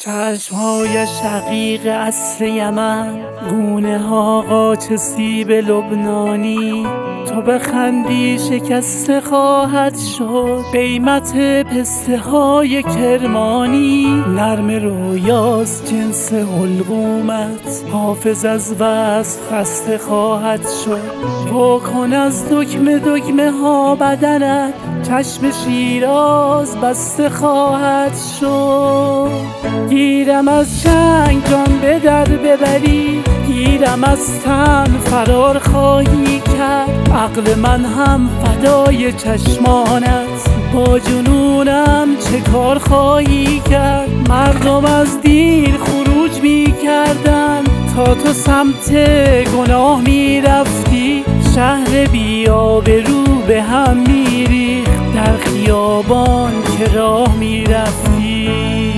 چشمهای شقیق عصر یمن، گونه ها قاچ سیب لبنانی. تو بخندی شکسته خواهد شد قیمت پسته های کرمانی. نرم رویاست جنس حلقومت، حافظ از وصف خسته خواهد شد. واکن از دکمه دکمه ها بدنت، چشم شیراز بسته خواهد شد. گیرم از چنگ جان به در ببری، گیرم از تن فرار خواهی کرد. عقل من هم فدای چشمانت، با جنونم چه کار خواهی کرد. مردم از دین خروج می کردن تا تو سمت گناه می رفتی. شهر بی آبرو به هم می ریخت در خیابان که راه می رفتی.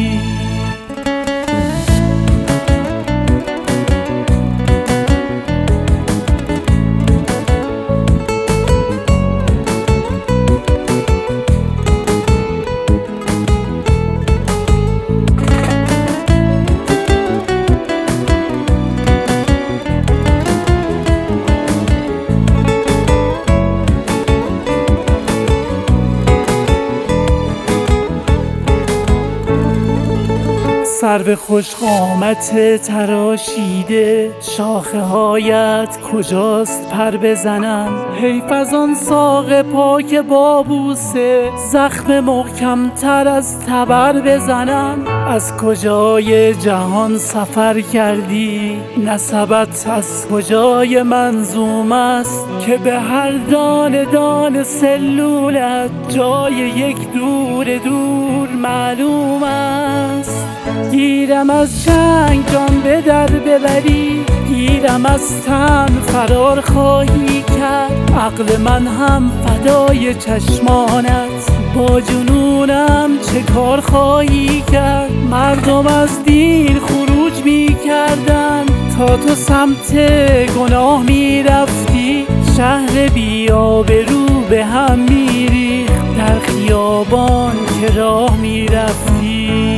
سرو خوش قامت تراشیده، شاخه هایت کجاست پر بزنم. حیف از آن ساق پاک بابوسه، زخم محکم تر از تبر بزنم. از کجای جهان سفر کردی، نسبت از کجای منظوم است که به هر دانه دانه سلولت جای یک دور دور معلوم است. گیرم از چنگ جان به در ببری، گیرم از تن فرار خواهی کرد. عقل من هم فدای چشمانت، با جنونم چه کار خواهی کرد. مردم از دین خروج می کردن تا تو سمت گناه می رفتی. شهر بی آبرو به هم می ریخت در خیابان که راه می رفتی.